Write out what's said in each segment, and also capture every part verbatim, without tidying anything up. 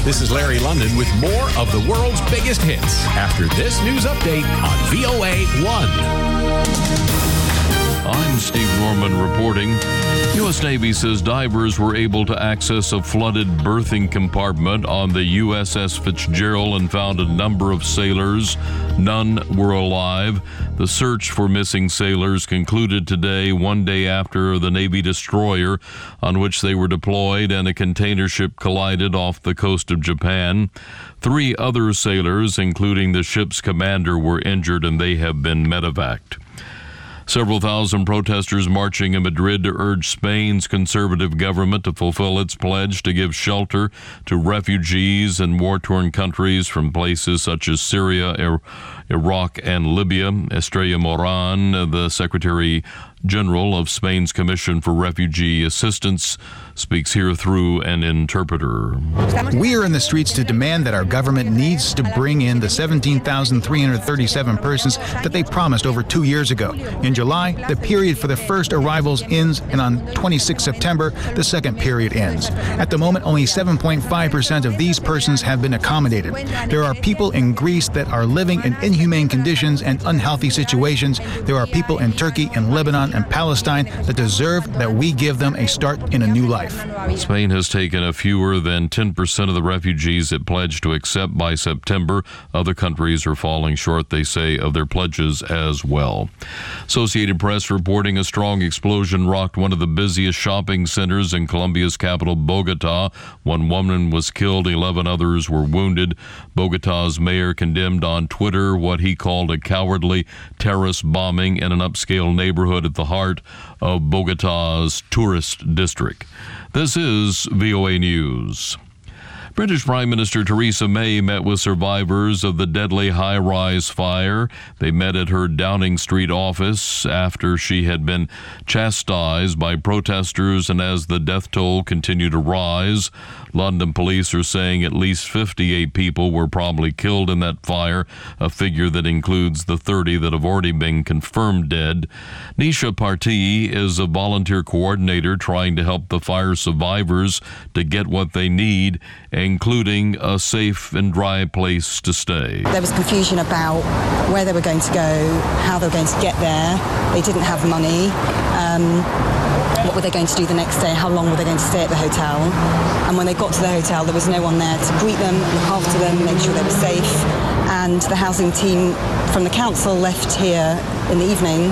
This is Larry London with more of the world's biggest hits after this news update on V O A one. I'm Steve Norman reporting. U S Navy says divers were able to access a flooded berthing compartment on the U S S Fitzgerald and found a number of sailors. None were alive. The search for missing sailors concluded today, one day after the Navy destroyer on which they were deployed and a container ship collided off the coast of Japan. Three other sailors, including the ship's commander, were injured and they have been medevaced. Several thousand protesters marching in Madrid to urge Spain's conservative government to fulfill its pledge to give shelter to refugees in war-torn countries from places such as Syria, Iraq, and Libya. Estrella Moran, the Secretary General of Spain's Commission for Refugee Assistance, speaks here through an interpreter. We are in the streets to demand that our government needs to bring in the seventeen thousand three hundred thirty-seven persons that they promised over two years ago. In July, the period for the first arrivals ends, and on the twenty-sixth of September, the second period ends. At the moment, only seven point five percent of these persons have been accommodated. There are people in Greece that are living in inhumane conditions and unhealthy situations. There are people in Turkey and Lebanon and Palestine that deserve that we give them a start in a new life. Spain has taken a fewer than ten percent of the refugees it pledged to accept by September. Other countries are falling short, they say, of their pledges as well. Associated Press reporting a strong explosion rocked one of the busiest shopping centers in Colombia's capital, Bogota. One woman was killed, eleven others were wounded. Bogota's mayor condemned on Twitter what he called a cowardly terrorist bombing in an upscale neighborhood at the heart of Bogota's tourist district. This is V O A News. British Prime Minister Theresa May met with survivors of the deadly high-rise fire. They met at her Downing Street office after she had been chastised by protesters and as the death toll continued to rise. London police are saying at least fifty-eight people were probably killed in that fire, a figure that includes the thirty that have already been confirmed dead. Nisha Parti is a volunteer coordinator trying to help the fire survivors to get what they need, including a safe and dry place to stay. There was confusion about where they were going to go, how they were going to get there. They didn't have money. Um, what were they going to do the next day? How long were they going to stay at the hotel? And when they got to the hotel, there was no one there to greet them, look after them, make sure they were safe. And the housing team from the council left here in the evening,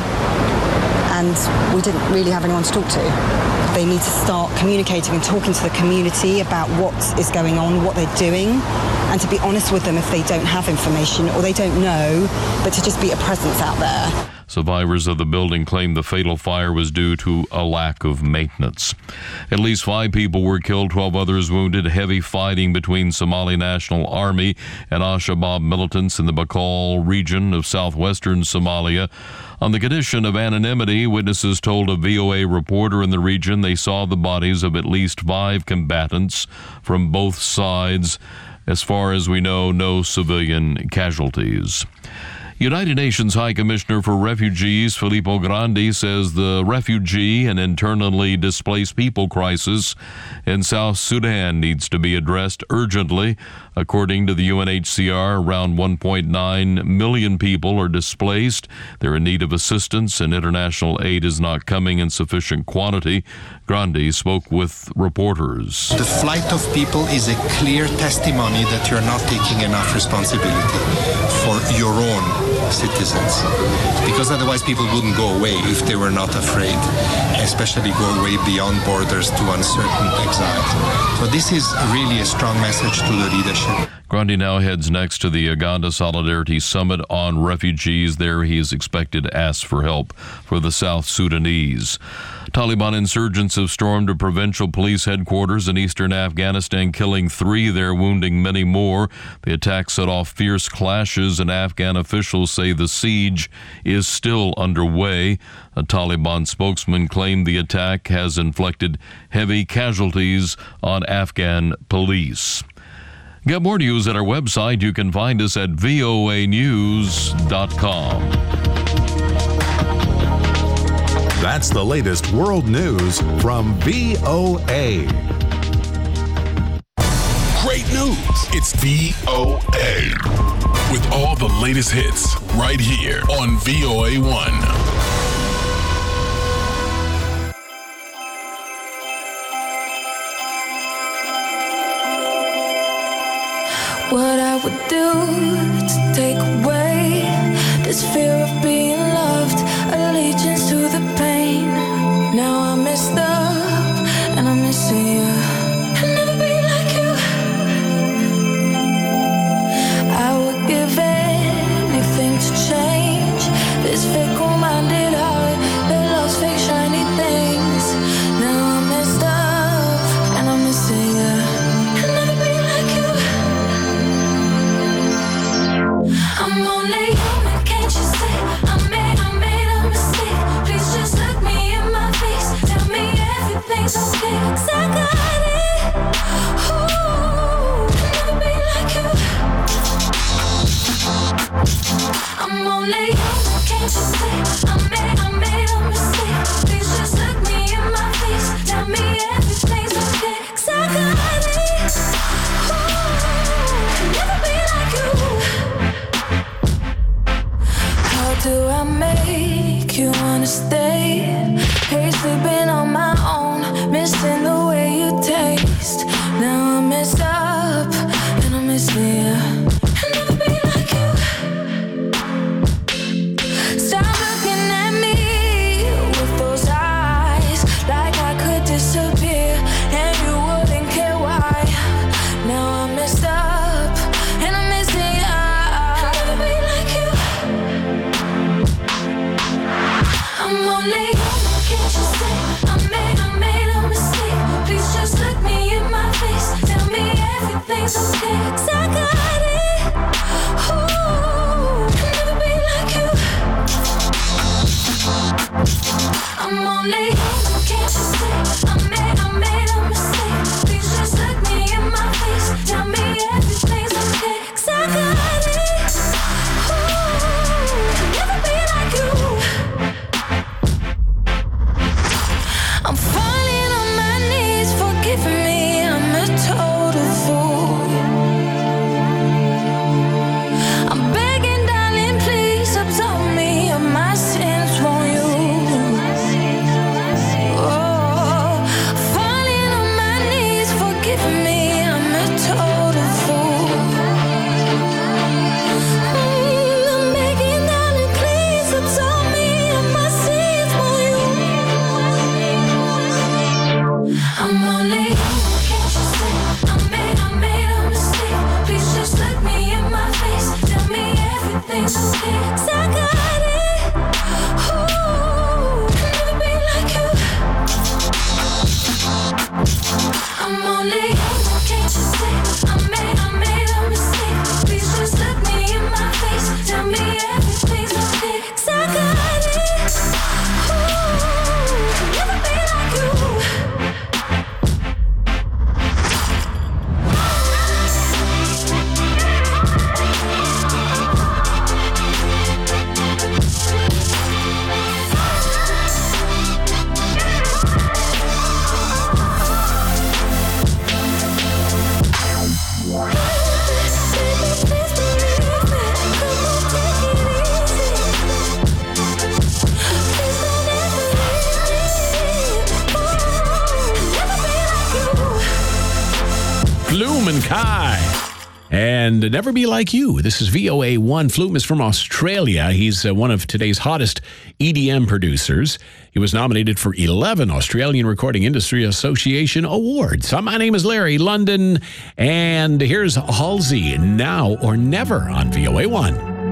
and we didn't really have anyone to talk to. They need to start communicating and talking to the community about what is going on, what they're doing, and to be honest with them if they don't have information or they don't know, but to just be a presence out there. Survivors of the building claim the fatal fire was due to a lack of maintenance. At least five people were killed, twelve others wounded. Heavy fighting between Somali National Army and Al-Shabaab militants in the Bakool region of southwestern Somalia. On the condition of anonymity, witnesses told a V O A reporter in the region they saw the bodies of at least five combatants from both sides. As far as we know, no civilian casualties. United Nations High Commissioner for Refugees Filippo Grandi says the refugee and internally displaced people crisis in South Sudan needs to be addressed urgently. According to the U N H C R, around one point nine million people are displaced. They're in need of assistance, and international aid is not coming in sufficient quantity. Grandi spoke with reporters. The flight of people is a clear testimony that you're not taking enough responsibility for your own citizens, because otherwise people wouldn't go away if they were not afraid, especially go away beyond borders to uncertain exile. So this is really a strong message to the leadership. Grandi now heads next to the Uganda Solidarity Summit on refugees. There he is expected to ask for help for the South Sudanese. Taliban insurgents have stormed a provincial police headquarters in eastern Afghanistan, killing three there, wounding many more. The attack set off fierce clashes, and Afghan officials say the siege is still underway. A Taliban spokesman claimed the attack has inflicted heavy casualties on Afghan police. Get more news at our website. You can find us at V O A news dot com. That's the latest world news from V O A. Great news. It's V O A. With all the latest hits right here on V O A one. What I would do to take away this fear of being loved, allegiance to the pain. Now I'm messed up and I'm missing you. I'll never be like you. I would give anything to change this fickle-minded heart that loves fake shiny things. Now I'm messed up and I'm missing you. I'll never be like you. I'm only human, can't you see? I made, I made a mistake. Please just look me in my face. Tell me everything's okay. 'Cause I got it. Ooh, I'll never be like you. I'm only human, can't you see? I made, I made a mistake. Please just look me in my face. Tell me everything's okay. 'Cause I got it. Ooh, I'll never be like you. How do I make you wanna stay? Hate sleeping on my own, missing the way you taste. Now I'm messed up and I'm missing you. I'll never be like you. Stop looking at me with those eyes, like I could disappear and you wouldn't care why. Now I'm messed up and I'm missing you. I'll never be like you. I'm only human, can't you see? I made, I made a mistake. Please just look me in my face. Tell me everything's okay. 'Cause I got it. Ooh, I'll never be like you. I'm only human, can't you see? I made, I made a mistake. Please just look me in my face. Tell me everything's okay. 'Cause I got it. Ooh, I'll never be like you. I'm falling on my knees, forgive me, I'm a total fool. I'm begging, darling, please absolve me of my sins, won't you? Oh, falling on my knees, forgive me, I'm a total fool. Mm, I'm begging, darling, please absolve me of my sins, won't you? I'm only human, can't you see? I made, I made a mistake. Please just look me in my face. Tell me everything's okay. 'Cause I got it. Ooh, I'll never be like you. I'm only human, can't you see? I made, I made a mistake. Please just look me in my face. Tell me everything's okay. 'Cause I got it. Ooh, I'll never be like you. Flume and Kai. And Never Be Like You. This is V O A one. Flume is from Australia. He's uh, one of today's hottest E D M producers. He was nominated for eleven Australian Recording Industry Association awards. Uh, my name is Larry London, and here's Halsey, Now or Never on V O A one.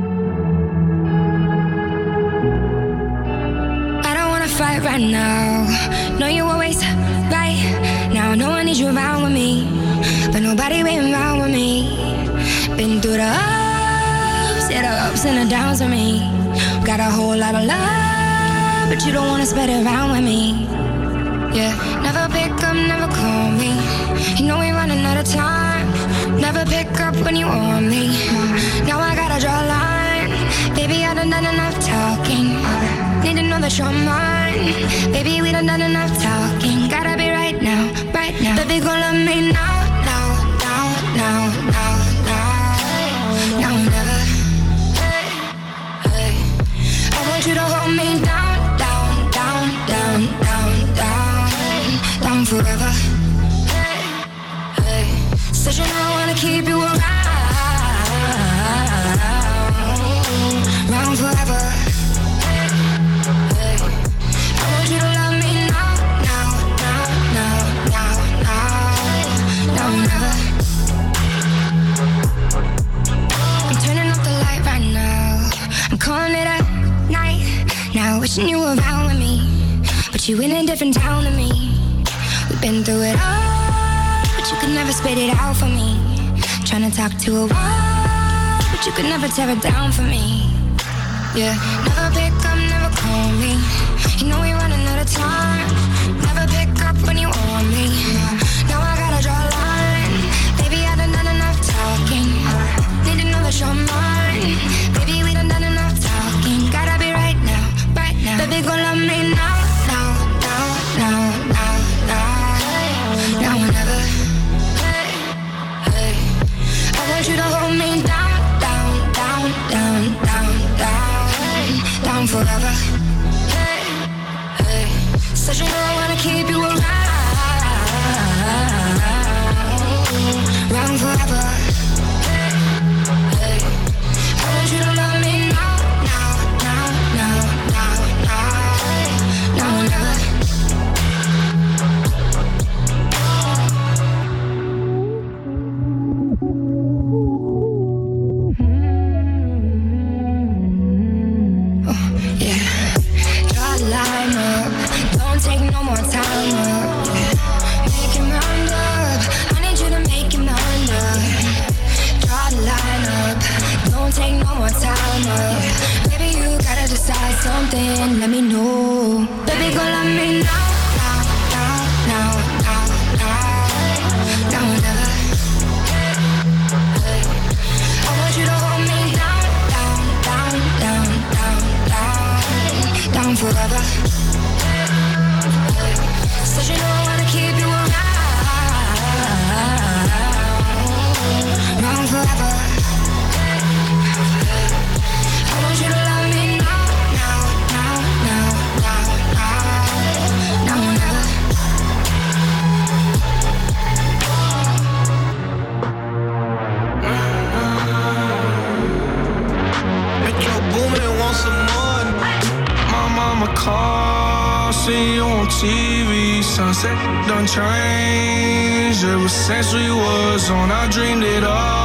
I don't wanna fight right now. No, you always right. Now no one needs you around with me, but nobody been around with me. Been through the ups, yeah, the ups and the downs with me. Got a whole lot of love, but you don't wanna spread it around with me. Yeah, never pick up, never call me. You know we running out of time. Never pick up when you want me. Now I gotta draw a line. Baby, I done done enough talking. Need to know that you're mine. Baby, we done done enough talking. Gotta be right now, right now. Baby, gon' love me now, now, now, now. Said you know I wanna keep you around, around forever. Hey, I want you to love me now, now, now, now, now, now, now, never. I'm turning up the light right now. I'm calling it a night. Now wishing you were around with me, but you in a different town than me. We've been through it all, but you could never spit it out for me. Trying to talk to a wall, but you could never tear it down for me. Yeah, never pick up, never call me. You know we're running out of time. Never pick up when you want me. Now I gotta draw a line. Baby, I done done enough talking. Need to know that you're mine. Baby, we done done enough talking. Gotta be right now, right now. Baby, go love me now, now, now, now, now, now, now or never. Hey, hey. I want you to hold me down, down, down, down, down, down, down forever. Hey, hey. Said you know I wanna keep you around, around forever. Hey, hey. I want you to love me now, now, now, now, now, now, now or never. Line up, don't take no more time up. Make your mind up, I need you to make your mind up. Draw the line up, don't take no more time up. Baby, you gotta decide something, let me know. Baby, go love me now, now, now, now, now, now, now or never. Hey, I want you to hold me down, down, down, down, down, down, down forever. Said you know I wanna keep you around, around forever. I want you to love me now, now, now, now, now, now, now or never. Metro Boomin want some more. My mama call, see you on T V. Sunset done changed. Ever since we was on, I dreamed it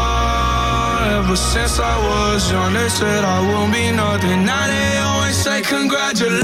all. Ever since I was young, they said I won't be nothing. Now they always say congratulations.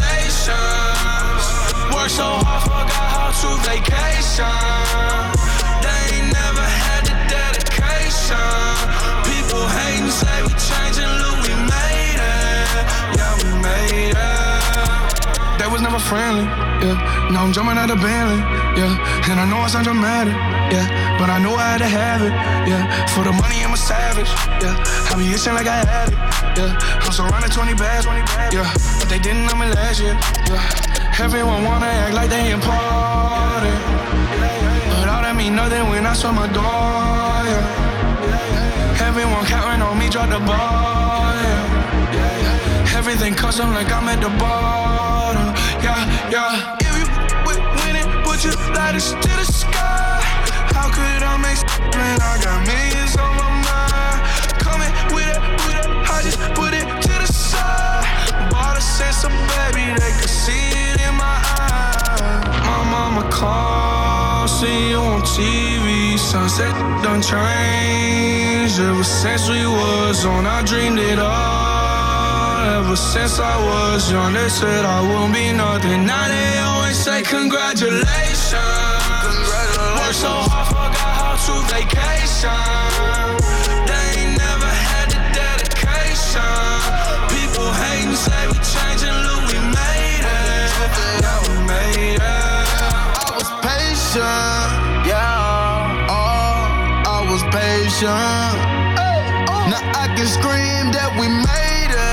Worked so hard, forgot how to vacation. They ain't never had the dedication. People hating, say we changing, look, we made it. Yeah, we made it. That was never friendly, yeah. Now I'm jumping out of Bentley, yeah. And I know I sound dramatic, yeah. But I know I had to have it, yeah. For the money, I'm a savage, yeah. I be itching like I had it, yeah. I'm surrounded twenty bags, yeah. But they didn't know me last year, yeah. Everyone wanna act like they important, but all that mean nothing when I saw my door, yeah. Everyone counting on me, drop the ball, yeah. Everything custom like I'm at the bottom, yeah, yeah. If you w- winning, put your lighters to the sky. How could I make sense when I got millions on my mind? Coming with it, with it, I just put it to the side. Bought a sense of baby, they could see it in my eyes. My mama called, see you on T V. Sunset done changed. Ever since we was on, I dreamed it all. Ever since I was young, they said I won't be nothing. Now they always say congratulations. Congratulations. Worked so hard, forgot how to vacation. They ain't never had the dedication. People hating, say we changing, look, we made it. Yeah, we made it. I was patient, yeah. Oh, I was patient. Now I can scream that we made it.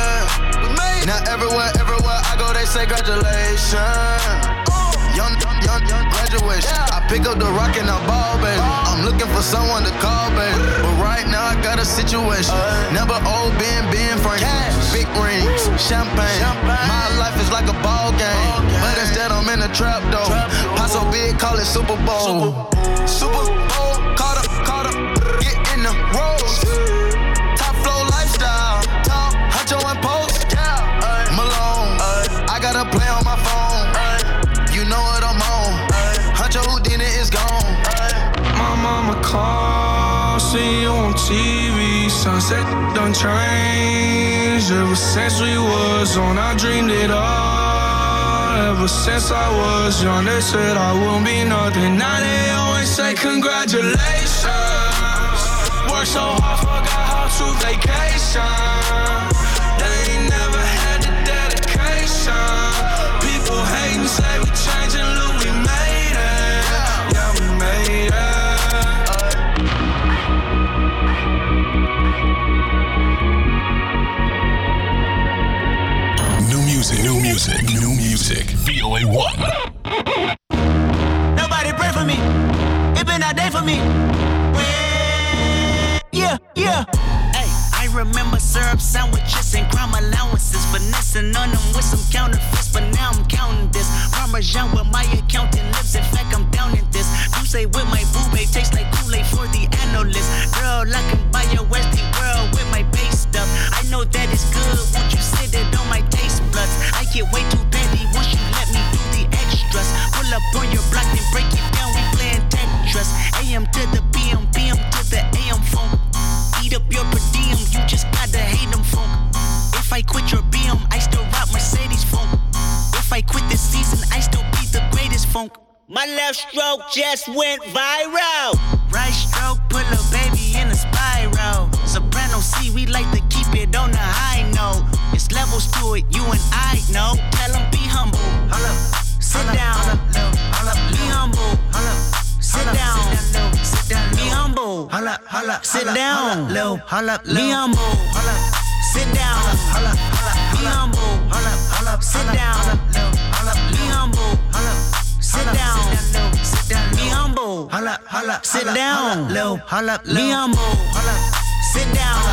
Now everywhere, everywhere I go, they say congratulations. Young, young, young, young graduation. I pick up the rock and I ball, baby. I'm looking for someone to call, baby. But right now I got a situation. Never old Ben, Ben Franklin. Big rings, champagne. My life is like a ball game. But instead I'm in the trap, though. Pot so big, call it Super Bowl. Super Bowl, caught up, caught up. all seen you on T V. Sunset done changed. Ever since we was on, I dreamed it all. Ever since I was young, they said I won't be nothing. Now they always say congratulations. Worked so hard, forgot how to vacation. They ain't never had the dedication. People hating, say we changing, look, we made it. Yeah, we made it. New music, new music, new music. V O A one. Nobody pray for me. It been a day for me. Yeah, yeah. Hey, I remember syrup sandwiches and crime allowances. Finessing on them with some counterfeits, but now I'm counting this. Parmesan with my accountant lips. In fact, I'm down in this. You say with my boo babe, tastes like Kool-Aid for the analyst. Girl, I can buy your Westie world with my base stuff. I know that it's good. Won't you sit it on my taste buds? I get way too petty once you let me do the extras. Pull up on your block and break it down. We playing Tetris. A M to the P M, P M to the A M phone. Eat up your per diem, you just gotta hate them funk. If I quit your B M, I still rock Mercedes funk. If I quit this season, I still be the greatest funk. My left stroke just went viral. Right stroke put a baby in a spiral. Soprano C, we like to keep it on the high note. It's levels to it, you and I know. Tell them be humble. Hold up, sit down. Be humble. Sit down. Be humble. Sit down. Be humble. Sit down. Be humble. Sit down. Be humble. Sit down. Be humble. Sit down. Be humble. Sit down.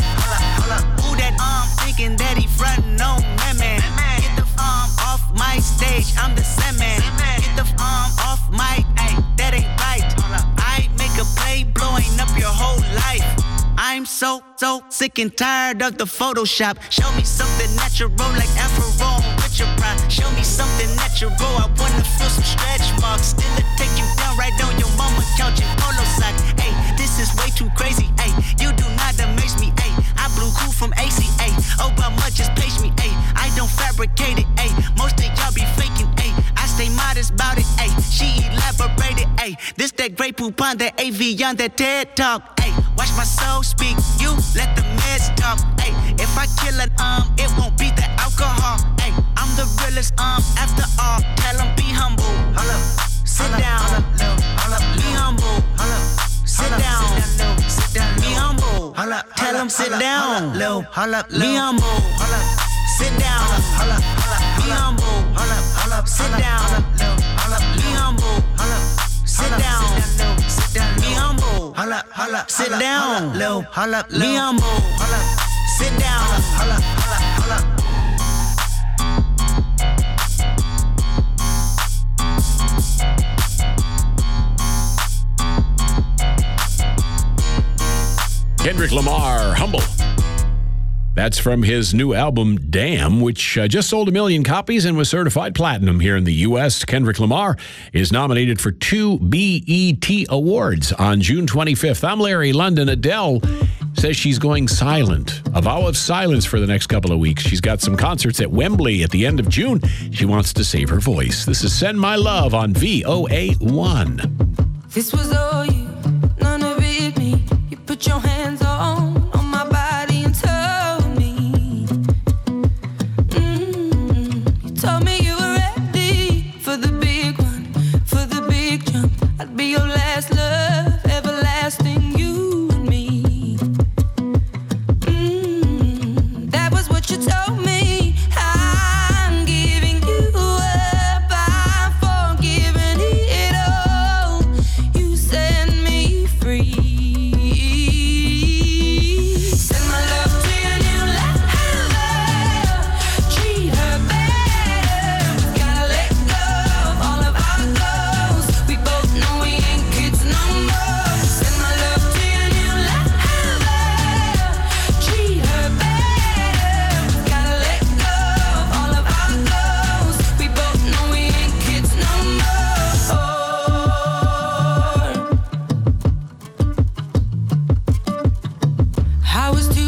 Who that arm thinking that he frontin' on man, man? Get the arm off my stage, I'm the Sandman. Get the arm off my, ay, that ain't right. I make a play blowing up your whole life. I'm so, so sick and tired of the Photoshop. Show me something natural like Afro on Richard Pryor. Show me something natural, I wanna feel some stretch marks. Still it take you down right on your mama couch in polo sock. Hey, this is way too crazy, hey. You do not amaze me, hey. I blew cool from A C A. Obama just page me, hey. I don't fabricate it, hey. Most of y'all be faking, hey. I stay modest about it, hey. She elaborated, hey. This that Grey Poupon, that A V on that TED Talk, hey. Watch my soul speak, you let the meds talk, hey. If I kill an um, it won't be the alcohol, hey. I'm the realest um, after all. Tell them be humble, hold up, sit down, be humble, sit down, be humble, tell them sit down, be humble, sit down, be humble, sit down, be humble, sit down, be humble, sit down, be humble, sit down. Kendrick Lamar, Humble. That's from his new album, Damn, which uh, just sold a million copies and was certified platinum here in the U S. Kendrick Lamar is nominated for two B E T Awards on June twenty-fifth. I'm Larry London. Adele says she's going silent, a vow of silence for the next couple of weeks. She's got some concerts at Wembley at the end of June. She wants to save her voice. This is Send My Love on V O A one. This was all you, none of it me. You put your hands on, on my body and told me. Mm, you told me you were ready for the big one, for the big jump. I'd be your last love, everlasting, you and me. Mm, that was what you told me. I'm giving you up, I'm forgiving it all. You set me free.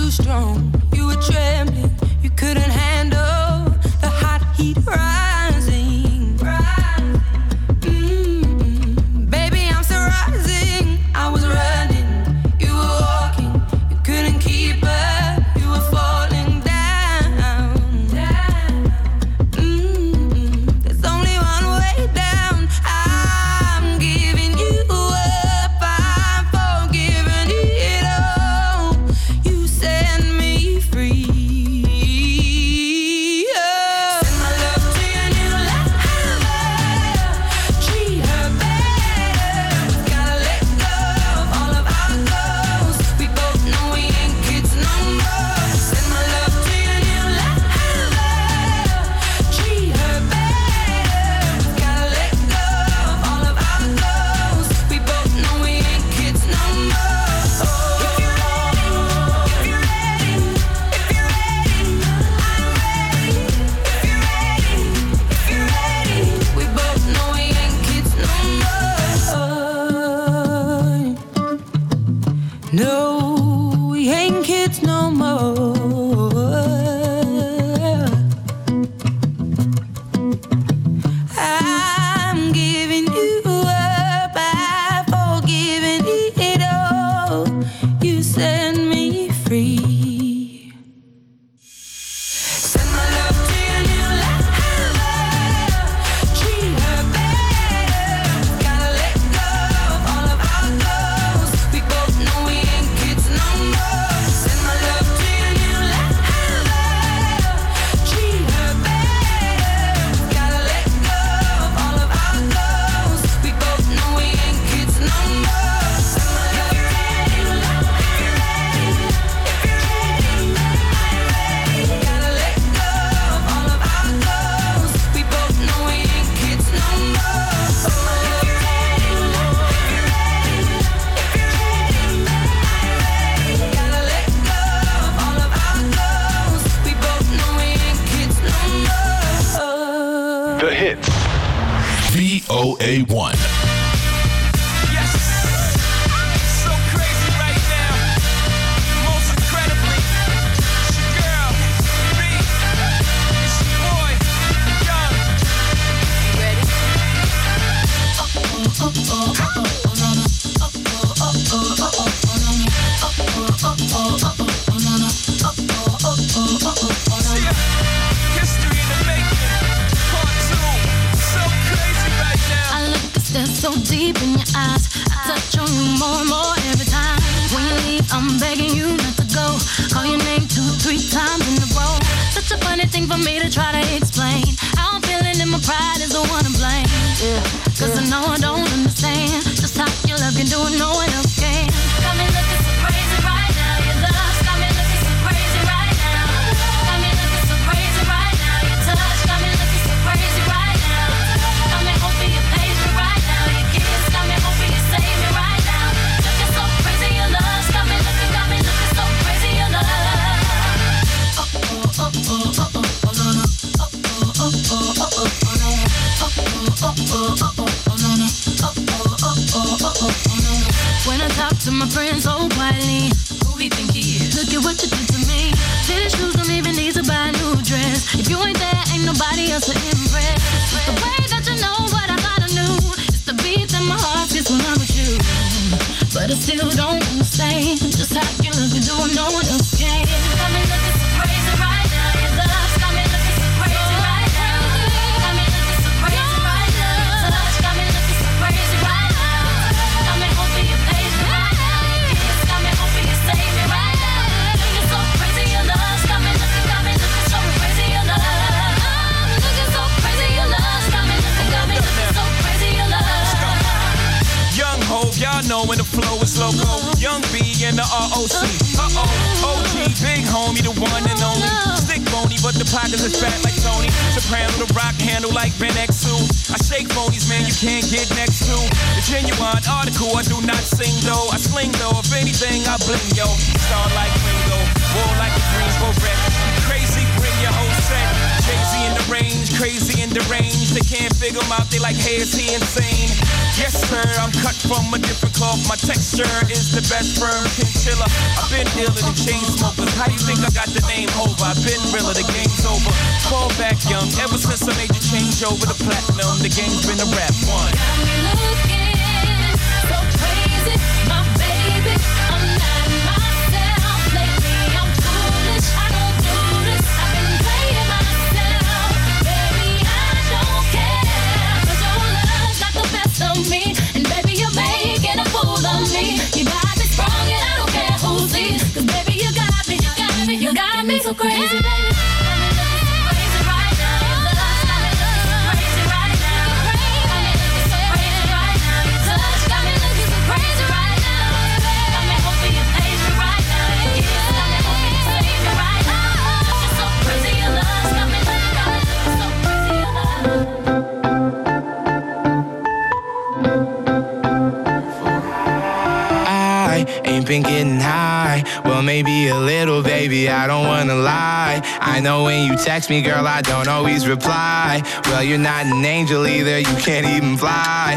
too strong. You were trembling, you couldn't handle the hot heat rising. Mm-hmm. Baby, I'm still rising. I was running, you were walking, you couldn't keep up, you were falling down. Mm-hmm. There's only one way down. I'm giving you up, I'm forgiving it all. You set me free. Oh. Send my love to your new lover. Treat her better. We gotta let go of all of our goals. We both know we ain't kids no more. Send my love to your new lover. Treat her better. We gotta let go of all of our goals. We both know we ain't kids no more. Oh. If you're ready, if you're ready, if you're ready, I'm ready. If you're ready, if you're ready, we both know we ain't kids no more. No, we ain't kids no more. I'm giving you up, I've forgiven it all. You set me free. Send my love to your new lover. Treat her better. Gotta let go of all of our goals. We both know we ain't kids no more. Send my love to your new lover. Treat her better. Gotta let go of all of our goals. We both know we ain't kids no more. Send my love to your new lover. If you're ready, if you're ready, I'm ready. Gotta let go of all of our goals. We both know we ain't kids no more. If you're ready, if you're ready, if you're ready, I'm ready. Gotta let go of all of our goals. We both know we ain't kids no more. The hits. V O A one. Yes. So crazy right now. Most incredibly. It's your girl, B. It's your boy, Young. You ready? See ya. History in the making. Part two. So crazy right now. I look and stare so deep in your eyes. I touch on you more and more every time. When you leave, I'm begging you not to go. Call your name two, three times in a row. Such a funny thing for me to try to explain. How I'm feeling and my pride is the one to blame. Yeah, cause I know I don't understand just how your love can do it, no one else can. Got me looking so crazy right now. Your love's got me looking so crazy right now. Got me looking so crazy right now. Your touch got me looking so crazy right now. Got me hoping you page me right now. Your kiss got me hoping you save me right now. Looking so crazy, your love's got me looking, got me looking so crazy, your love. Oh oh oh oh oh oh oh no no. Oh oh oh oh oh oh no. Oh oh oh oh oh oh no no. Oh oh oh oh oh oh no. When I talk to my friends so quietly, who we think he is? Look at what you did to me. Fitted shoes don't even need to buy a new dress. If you ain't there, ain't nobody else to impress. The way that you know what I thought I knew, it's the beat that my heart gets when I'm with you. But I still don't understand just how you look and do it, no one else can. Got me looking so crazy right now. Your love's got me looking so crazy right now. Got me looking so crazy right now. Your touch got me looking so crazy right now. Got me hoping you page me right now. Your kiss got me hoping you save me right now. Looking so crazy, your love's got me looking, got me looking so crazy, your love. I'm looking so crazy, your love's got me looking, got me looking so crazy, your love. Young Hov, y'all know when the flow is loco. Young B and the R O C. Uh-oh, O G, big homie, the one and only. Stick bony, but the pockets is fat like Tony. Soprano, the rock handle like Ben X two. I shake phonies, man, you can't get next to. The genuine article, I do not sing though. I sling though, if anything, I bling yo. Star like Ringo, war like a Greensboro wreck. Crazy, bring your whole set. Jay-Z in the range, crazy and deranged. They can't figure him out, they like, hey, is he insane? Yes, sir, I'm cut from a different cloth. My texture is the best firm chinchilla. I've been dealing in chain smokers. How do you think I got the name over? I've been realer, the game's over. Fall back young, ever since I made the change over to platinum. The game's been a rap one. Got me looking so crazy, my baby. I'm not myself lately. I'm foolish, I don't do this. I've been playing myself, baby. I don't care, 'cause your love's not the best of me, and baby, you're making a fool of me. You got me strong, and I don't care who sees, 'cause baby, you got me, you got me, you got me so crazy, baby. Ain't been getting high, well maybe a little, baby, I don't wanna lie. I know when you text me, girl, I don't always reply. Well, you're not an angel either, you can't even fly.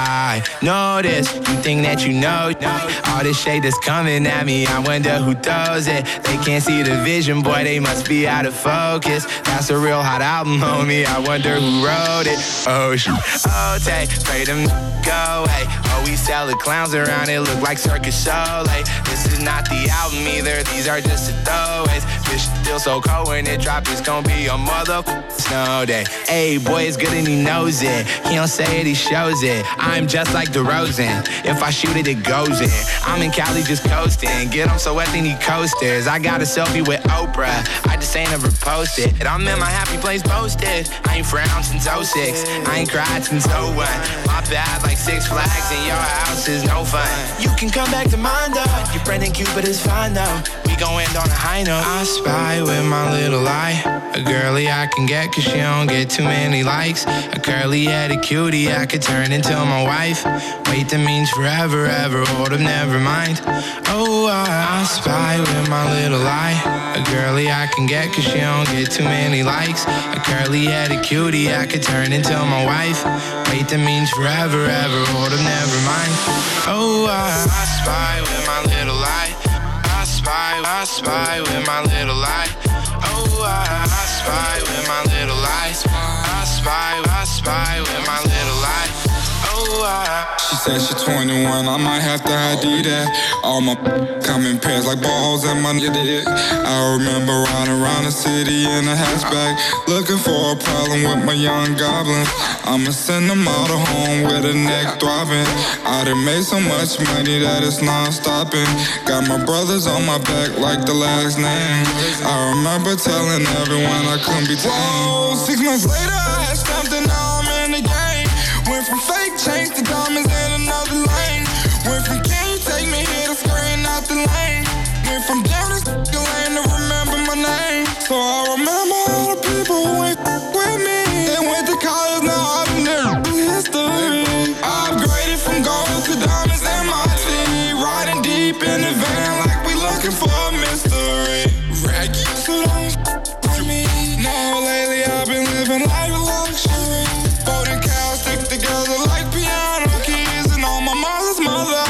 I know this, you think that you know, all this shade that's coming at me, I wonder who throws it. They can't see the vision, boy, they must be out of focus. That's a real hot album, homie, I wonder who wrote it. Oh, shoot, oh, take, pray them go away. Oh, we sell the clowns around, it look like Circus Soleil. This is not the album either, these are just the throwaways. Fish still so cold when it drop, it's gonna be a mother snow day. Hey, boy, it's good and he knows it. He don't say it, he shows it. I'm just like DeRozan, if I shoot it, it goes in. I'm in Cali just coasting, get him so wet they need coasters. I got a selfie with Oprah, I just ain't ever posted. And I'm in my happy place posted. I ain't frowned since oh six, I ain't cried since oh one. My bad like Six Flags and your house is no fun. You can come back to mine though, your friend and Cupid is fine though. We gon' end on a high note. I spy with my little eye, a girly I can get 'cause she don't get too many likes. A curly headed cutie I could turn into my wife. Wait, that means forever, ever, hold up, never mind. Oh, I, I spy with my little eye, a girly I can get 'cause she don't get too many likes. A curly headed cutie I could turn into my wife. Wait, that means forever, ever, hold up, never mind. Oh, I, I spy with my little eye. I spy, I spy with my little eye. Oh, I, I spy with my little eye. I spy, I spy with my little eye. Oh, I. She said she twenty-one, I might have to I D that. All my come in pairs like balls and my nigga. I remember riding around the city in a hatchback, looking for a problem with my young goblins. I'ma send them all to home with a neck throbbing. I done made so much money that it's non-stopping. Got my brothers on my back like the last name. I remember telling everyone I couldn't be tamed. Whoa, six months later I had stamped and now I'm in the game. Went from fake chains to diamonds in another lane. Went from can you take me here to screen out the lane. Went from down this lane to remember my name. So I remember all the people who went with me. They went to college, now I've been history. I upgraded from gold to diamonds in my city. Riding deep in the van like we looking for a mystery. Raggy, so don't with me. Now lately I've been living like a luxury. Folding cows stick together like piano keys. And on my mother's mother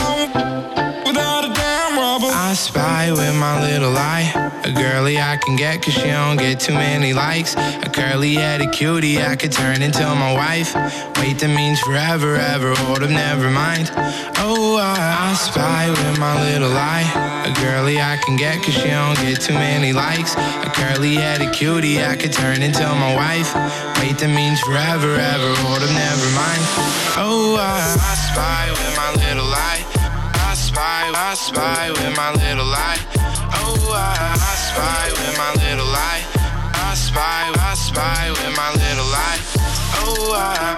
without a damn rubber. I spy with my little eye, a girly I can get 'cause she don't get too many likes. A curly headed cutie I could turn into my wife. Wait, that means forever, ever, hold up, never mind. Oh, I, I spy with my little eye, a girly I can get 'cause she don't get too many likes. A curly headed cutie I could turn into my wife. Wait, that means forever, ever, hold up, never mind. Oh, I, I spy with my little eye. I spy, I spy with my little eye. Oh, I, I spy with my little eye. I spy, I spy with my little eye. Oh,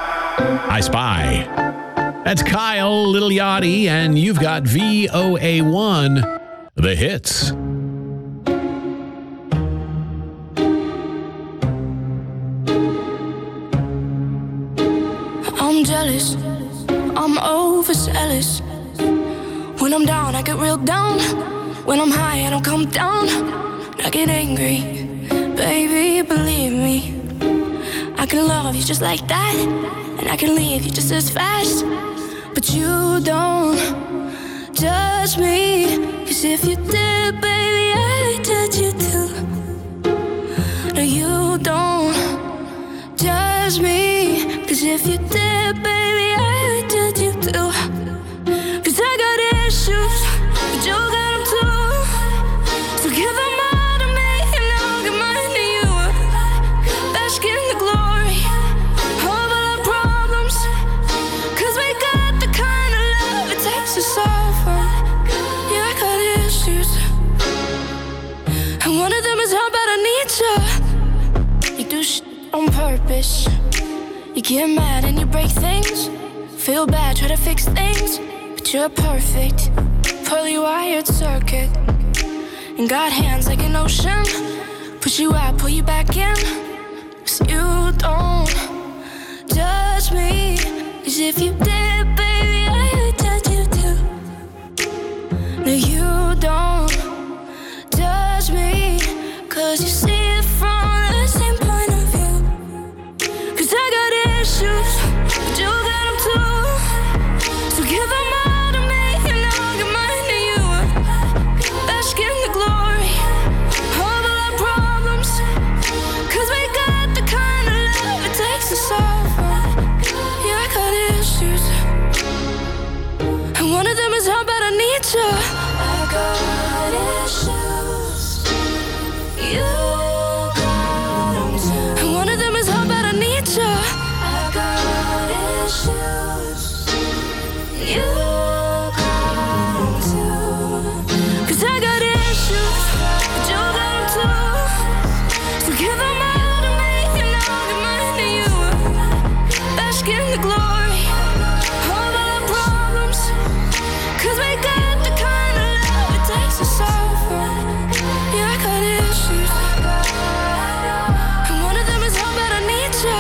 I. I Spy. That's Kyle, Little Yachty, and you've got V O A one, the hits. I'm jealous, I'm overzealous. When I'm down, I get real down. When I'm high, I don't come down. I get angry, baby, believe me. I can love you just like that, and I can leave you just as fast. But you don't judge me, 'cause if you did, baby, I'd judge you too. No, you don't judge me, 'cause if you did, baby, I'd judge you too. 'Cause I got issues, but you got them too. So give them all to me, and I'll give mine to you. Bask in the glory of all our problems, 'cause we got the kind of love it takes to solve them. Yeah, I got issues, and one of them is how bad I need you. You do shit on purpose. You get mad and you break things. Feel bad, try to fix things, but you're perfect. Poorly wired circuit, and got hands like an ocean. Push you out, pull you back in. 'Cause you don't judge me, 'cause if you did, baby, I would judge you too. No, you don't judge me, 'cause you see it from the same point of view. 'Cause I got issues, but you got them too. So give them all to me, and I'll give mine to you. Bask in the glory of all our problems, 'cause we got the kind of love it takes to solve them. Yeah, I got issues, and one of them is how bad I need you. I got issues, you got them too. And one of them is how bad I need you. I got issues, you got them too. 'Cause I got issues, but you got them too. So give them all to me, and I'll give mine to you. Bask in the glory of all our problems, 'cause we got the kind of love it takes to solve them. Yeah, I got issues, and one of them is how bad I need you.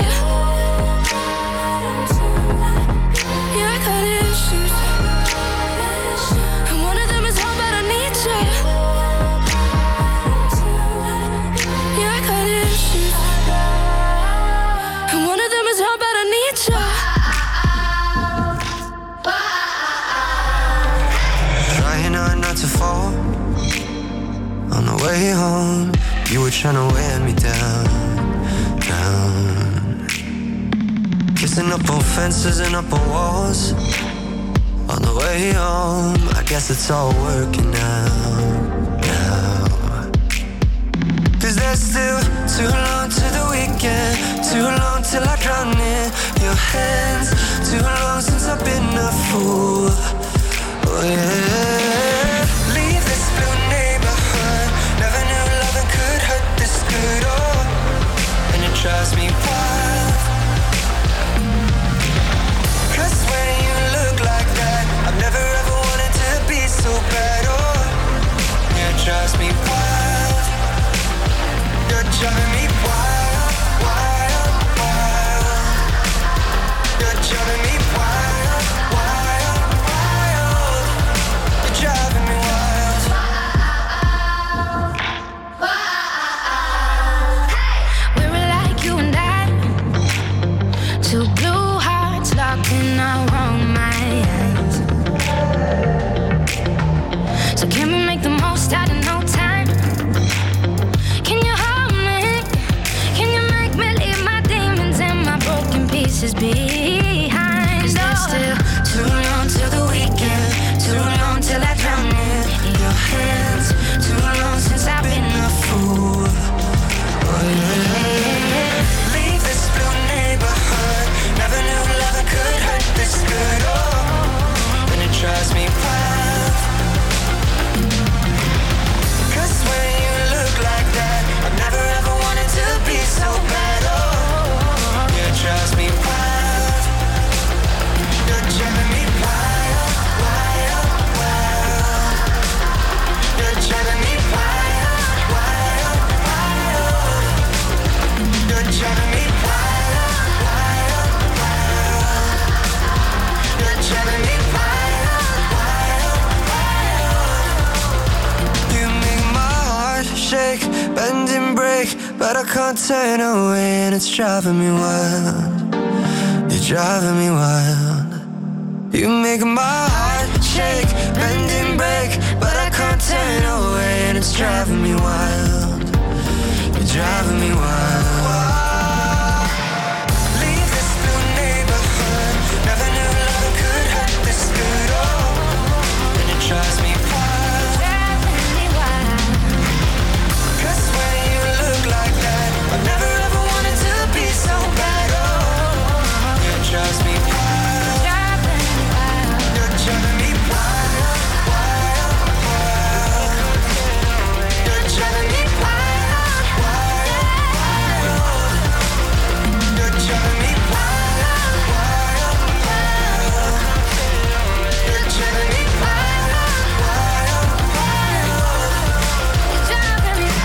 Yeah, I got issues, and one of them is how bad I need you. Yeah, I got issues, and one of them is how bad I need you. Trying hard not to fall. On the way home, you were trying to wear me down, down. Kissing up on fences and up on walls. On the way home, I guess it's all working out now. 'Cause there's still too long to the weekend, too long till I drown in your hands, too long since I've been a fool. Oh yeah. Leave this blue neighborhood, never knew loving could hurt this good. Oh, and it drives me wild. 'Cause when you look like that, I've never ever wanted to be so bad. Oh, yeah, it drives me wild. You're driving me wild, wild, wild. You're driving me wild, wild, wild. You're driving me wild. We were like you and I, two blue hearts locked in our own minds. So can we make the most out of no time? Can you hold me? Can you make me leave my demons and my broken pieces behind? 'Cause there's still too long till the weekend, too long till I drown in your hands, too long since I've been a fool. Oh yeah. Leave this blue neighborhood, never knew loving could hurt this good. Oh, and it drives me wild. 'Cause when you look like that, I've never ever wanted to be so bad. Oh, yeah, it drives me wild. You're driving me wild, wild, wild. You're driving me wild, wild, wild. You're driving me wild, wild, wild. You're driving me wild, wild, wild. You make my heart shake, bend and break, but I can't turn away, and it's driving me wild. You're driving me wild. You make my heart shake, bend and break, but I can't turn away, and it's driving me wild. You're driving me wild. Leave this blue neighborhood, never knew love could hurt this good. Oh, and it drives me wild. Driving me wild. 'Cause when you look like that, I never ever wanted to be so bad. Oh, it drives me wild. Driving me wild, wild, wild. You're driving me wild, wild, wild. You're driving me wild, wild, wild. You're driving me wild, wild, wild. You're driving me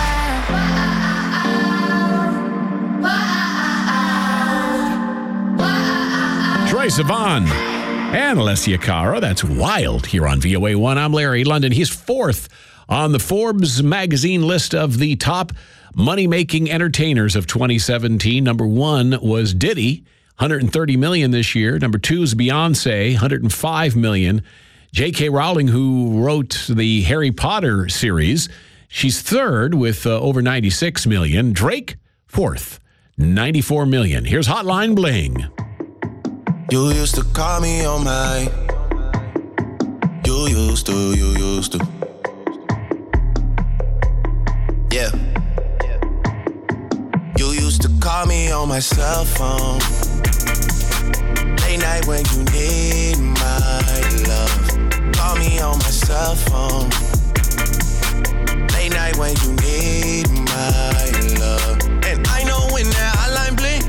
wild, wild, wild. Troye Sivan and Alessia Cara. That's Wild here on V O A one. I'm Larry London. He's fourth on the Forbes magazine list of the top money-making entertainers of twenty seventeen. Number one was Diddy, one hundred thirty million dollars this year. Number two is Beyonce, one hundred five million dollars. J K. Rowling, who wrote the Harry Potter series, she's third with uh, over ninety-six million dollars. Drake, fourth, ninety-four million dollars. Here's Hotline Bling. You used to call me on my. You used to, you used to. Yeah. You used to call me on my cell phone. Late night when you need my love. Call me on my cell phone. Late night when you need my love. And I know when that hotline blink,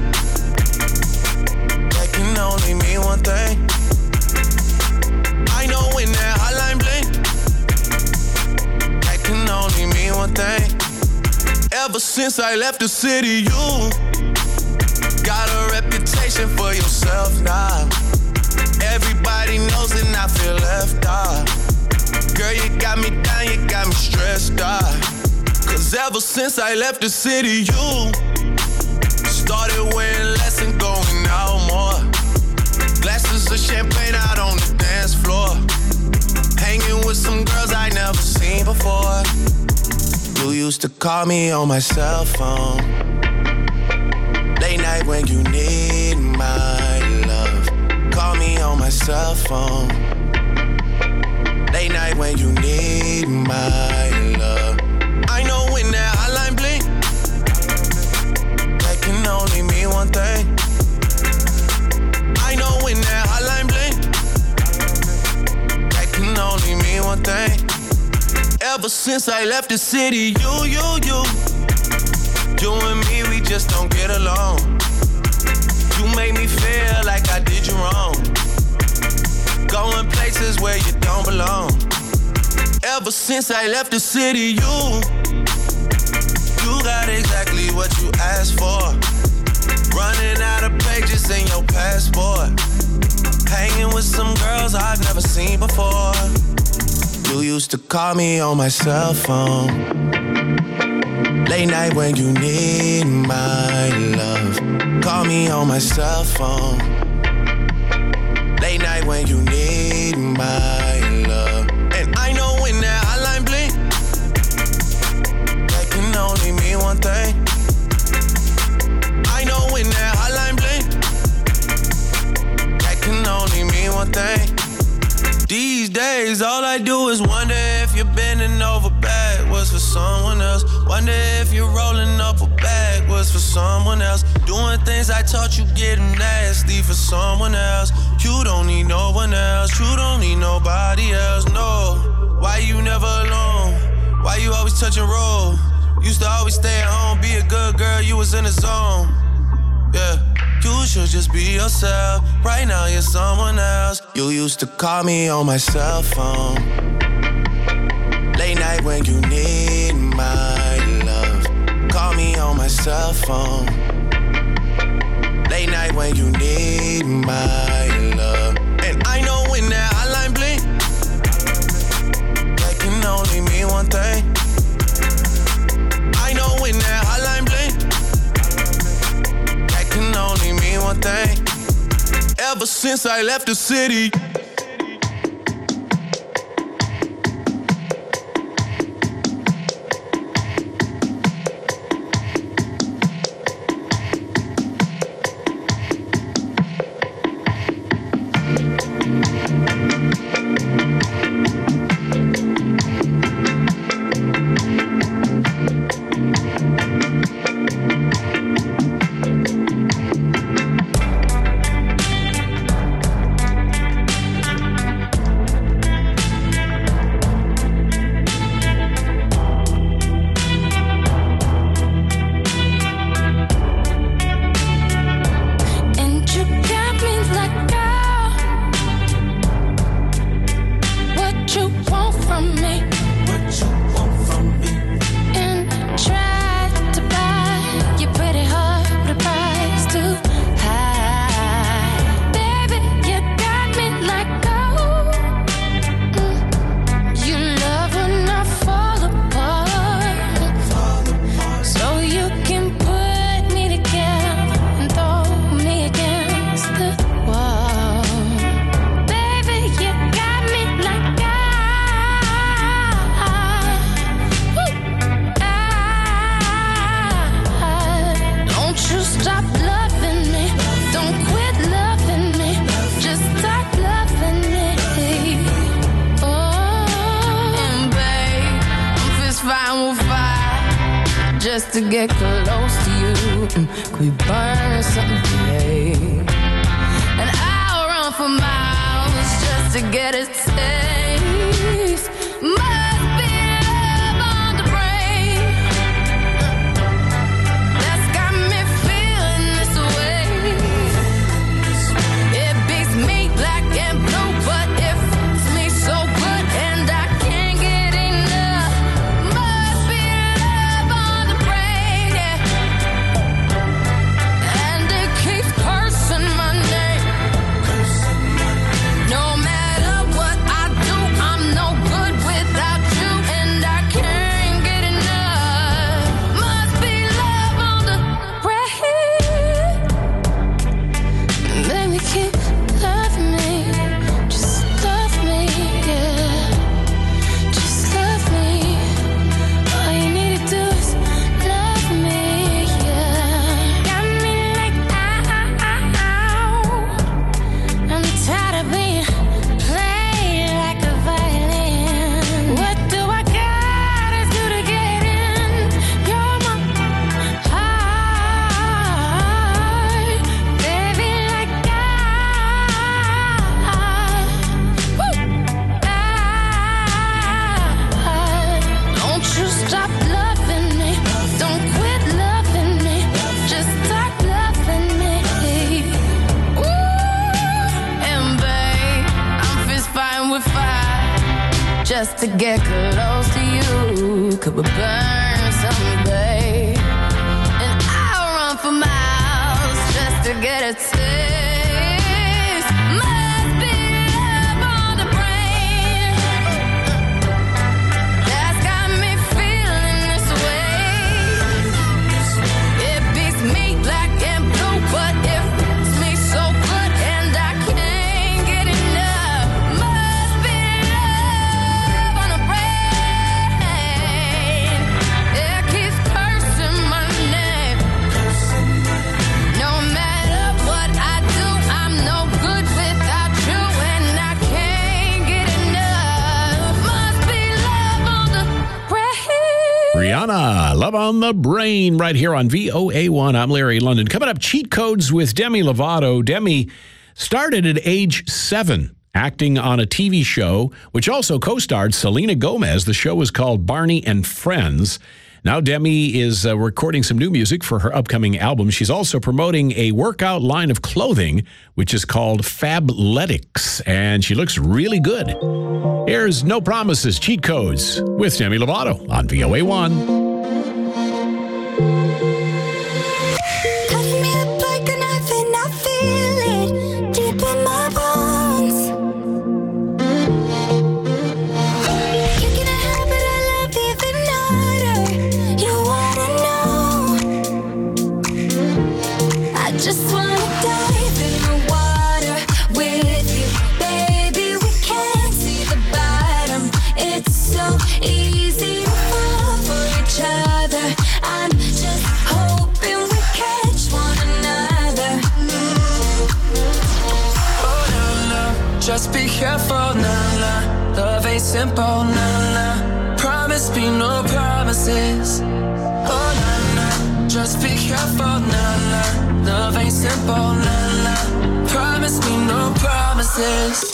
can only mean one thing. I know when that hotline blink, that can only mean one thing. Ever since I left the city, you got a reputation for yourself now. Everybody knows and I feel left out. Girl, you got me down, you got me stressed out. Cause ever since I left the city, you started wearing less and going out more. Glasses of champagne out on the dance floor. Hanging with some girls I never seen before. You used to call me on my cell phone. Late night when you need my love. Call me on my cell phone. Late night when you need my love. I know when that hotline blink, that can only mean one thing. I know when that hotline blink, that can only mean one thing. Ever since I left the city, you, you, you, you and me, we just don't get along. You make me feel like I did you wrong. Going places where you don't belong. Ever since I left the city, you, you got exactly what you asked for. Running out of pages in your passport. Hanging with some girls I've never seen before. You used to call me on my cell phone. Late night when you need my love. Call me on my cell phone. Late night when you need my love. And I know when that hotline blink, that can only mean one thing. I know when that hotline blink, that can only mean one thing. These days, all I do is wonder if you're bending over backwards for someone else. Wonder if you're rolling up a backwards for someone else. Doing things I taught you getting nasty for someone else. You don't need no one else. You don't need nobody else, no. Why you never alone? Why you always touch and roll? Used to always stay at home, be a good girl, you was in the zone. Yeah. You should just be yourself. Right now you're someone else. You used to call me on my cell phone. Late night when you need my love. Call me on my cell phone. Late night when you need my love. And I know when that hotline blink, that can only mean one thing. I know when that hotline blink, since I left the city. Just to get close to you, could we burn something today? And I'll run for miles just to get a taste. Must be love on the brain that's got me feeling this way. It beats me black and blue, but it fits me so good, and I can't get enough. Must be love on the brain, yeah. And it keeps cursing my name. No matter what I do, I'm no good without you, and I can't get enough. Must be love on the brain. Baby, keep loving me. Just love me, yeah. Just love me. All you need to do is love me, yeah. Got me like, ow. I'm tired of being played like a violin. What do I gotta do to get in? You're my heart, baby, like I. Woo! I. Don't you stop loving me. Don't quit loving me. Just start loving me. Ooh, and babe, I'm fist fighting with fire just to get close to you. Could we burn something, babe? And I'll run for miles just to get a taste. Must be love on the brain that's got me feeling this way. It beats me black and blue, but it fits me so good, and I can't get enough. Must be love on the brain. It keeps cursing my name. No matter what I do, I'm no good without you, and I can't get enough. Must be love on the brain. Rihanna, Love on the Brain, right here on V O A one. I'm Larry London. Coming up, Cheat Codes with Demi Lovato. Demi started at age seven acting on a T V show, which also co-starred Selena Gomez. The show was called Barney and Friends. Now Demi is uh, recording some new music for her upcoming album. She's also promoting a workout line of clothing, which is called Fabletics, and she looks really good. Here's No Promises, Cheat Codes with Demi Lovato on V O A one. Cutting me up like a knife and I feel it deep in my bones. You can help it, I love even harder. You wanna know? I just wanna dive in the water with simple, nah, nah. Promise me no promises. Oh, nah, nah. Just be careful, nah, nah. Love ain't simple, nah, nah. Promise me no promises.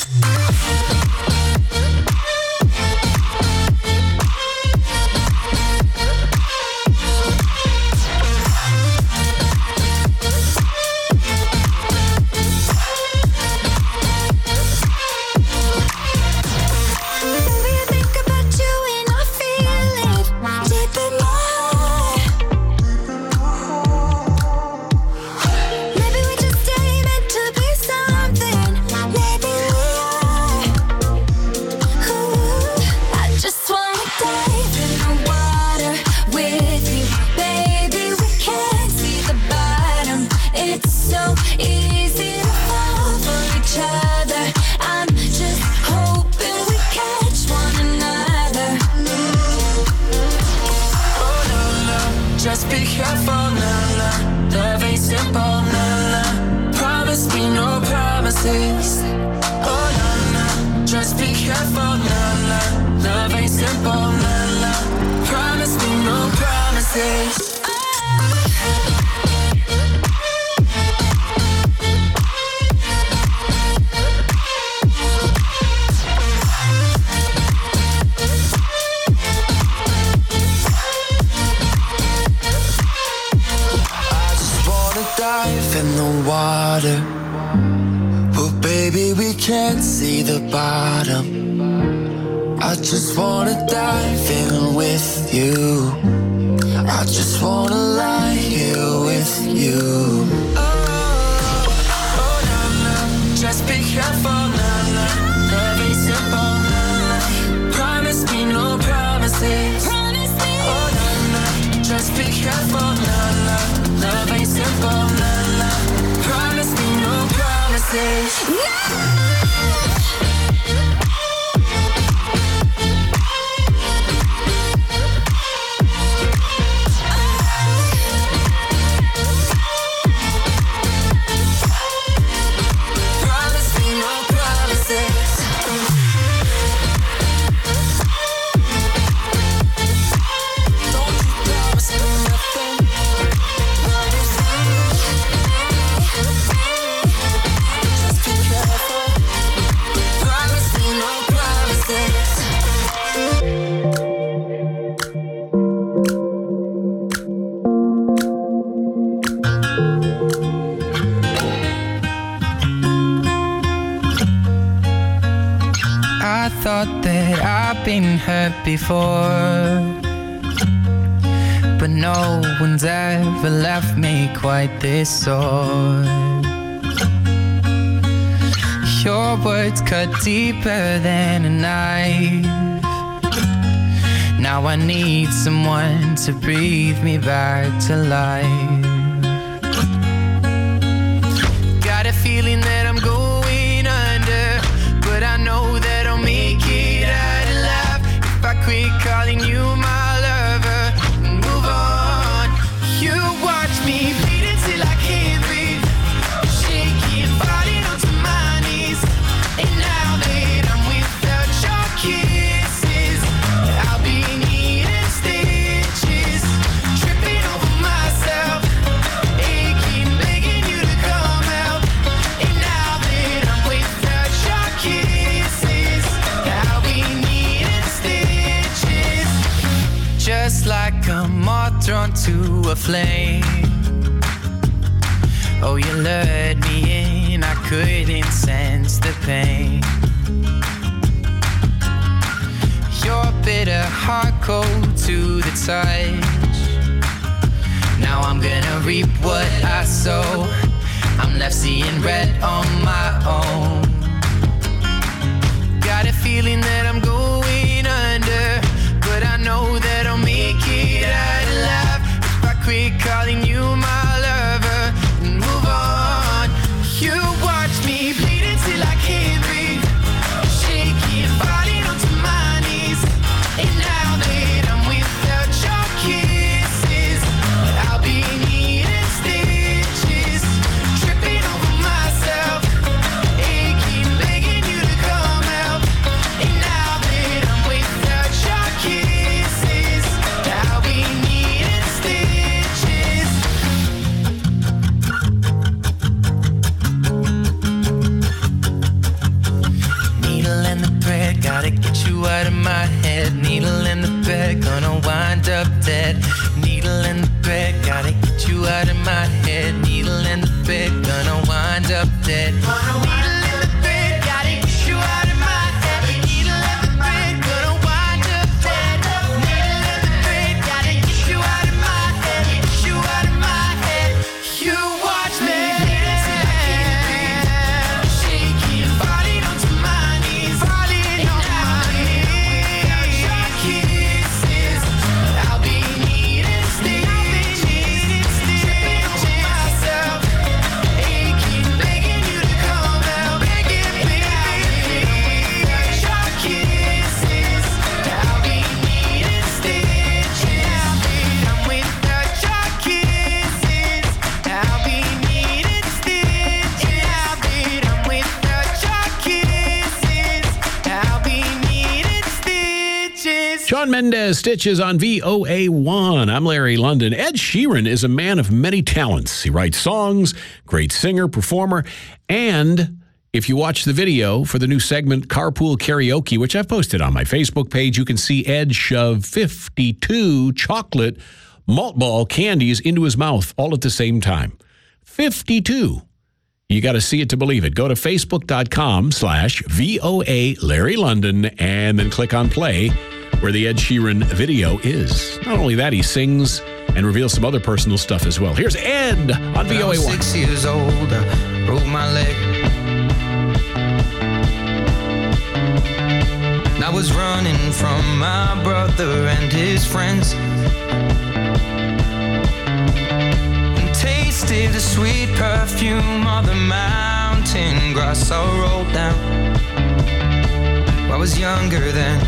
Before, but no one's ever left me quite this sore. Your words cut deeper than a knife. Now I need someone to breathe me back to life. Got a feeling that I'm going under, but I know that I'll make it out alive if I quit calling you my lover and move on. You watch me bleed until I can't breathe, shaking, falling onto my knees. And now that I'm without your kisses, I'll be needing stitches, tripping over myself, aching, begging you to come out. And now that I'm without your kisses, I'll be needing stitches, just like a moth drawn to a flame. Oh, you lured me in, I couldn't sense the pain. Your bitter heart cold to the touch. Now I'm gonna reap what I sow. I'm left seeing red on my own. Got a feeling that I'm going under, but I know that I'll make it out alive if I quit calling you my lover and move on. You watch me bleed until I can't breathe, shaking, falling onto my knees. And now that I'm without your kisses, I'll be needing stitches, tripping over myself, aching, begging you to come out. And now wind up dead. Needle in the bed, gotta get you out of my head. Needle in the bed, gonna wind up dead. Needle in the bed, gotta get you out of my head. Needle in the bed, gonna wind up dead. Needle in the bed, gotta get you out of my head. Get you out of my head. You watch me. Shawn Mendes, Stitches on V O A one. I'm Larry London. Ed Sheeran is a man of many talents. He writes songs, great singer, performer, and if you watch the video for the new segment Carpool Karaoke, which I've posted on my Facebook page, you can see Ed shove fifty-two chocolate malt ball candies into his mouth all at the same time. fifty-two. You got to see it to believe it. Go to facebook.com slash VOA Larry London and then click on play where the Ed Sheeran video is. Not only that, he sings and reveals some other personal stuff as well. Here's Ed on V O A one. Six years old, I broke my leg. I was running from my brother and his friends, and tasted the sweet perfume of the mountain grass I rolled down. I was younger then.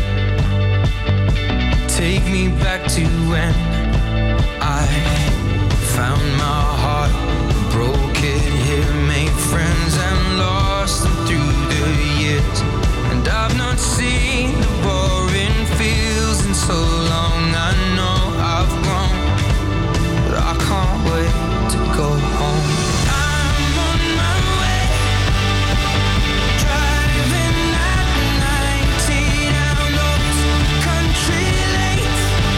Take me back to when I found my heart, broke it here, made friends and lost them through the years. And I've not seen the boring fields in so long. I know I've grown, but I can't wait to go home. I'm on my way, driving at ninety down those country lanes,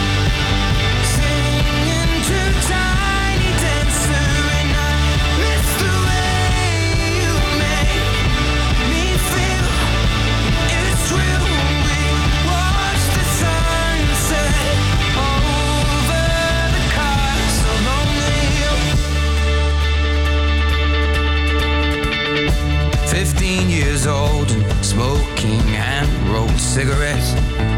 singing to Tiny Dancer, and I miss the way you make me feel. It's real. We watch the sunset over the castle on the hill. Fifteen years old and smoking hand-rolled cigarettes,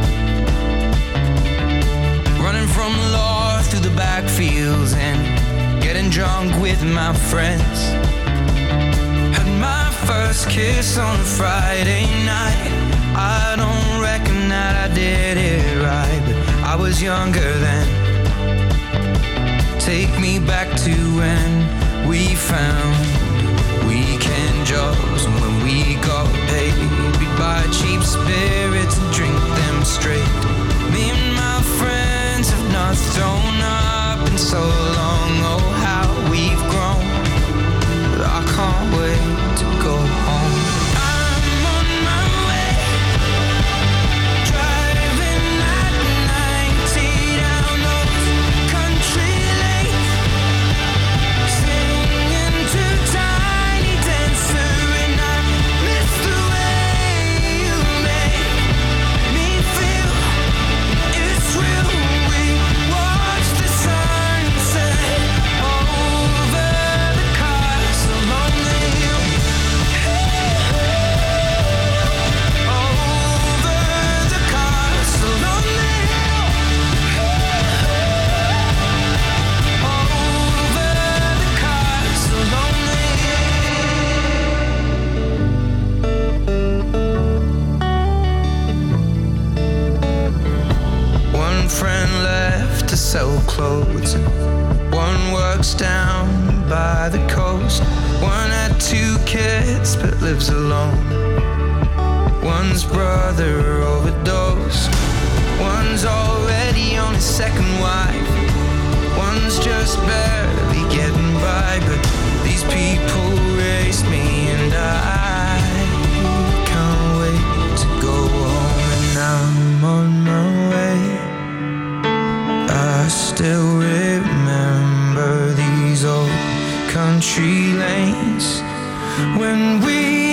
running from law through the backfields and getting drunk with my friends. Had my first kiss on a Friday night. I don't reckon that I did it right, but I was younger then. Take me back to when we found weekend jobs, and when we got paid, we'd buy cheap spirits and drink them straight. Me and my friends have not thrown up in so long. Oh, how we've grown, but I can't wait to go home. I'm on my way, driving at ninety down those country lanes, singing to Tiny Dancer, and I miss the way you make me feel. It's real. We watch the sunset over the castle on the hill. Over the castle on the hill. Over the castle on the hill. One friend left to sell clothes, and one works down by the coast. One had two kids but lives alone. One's brother overdosed. One's already on his second wife. One's just barely getting by, but these people raised me, and I can't wait to go home. And I'm on my way. I still remember these old country lanes when we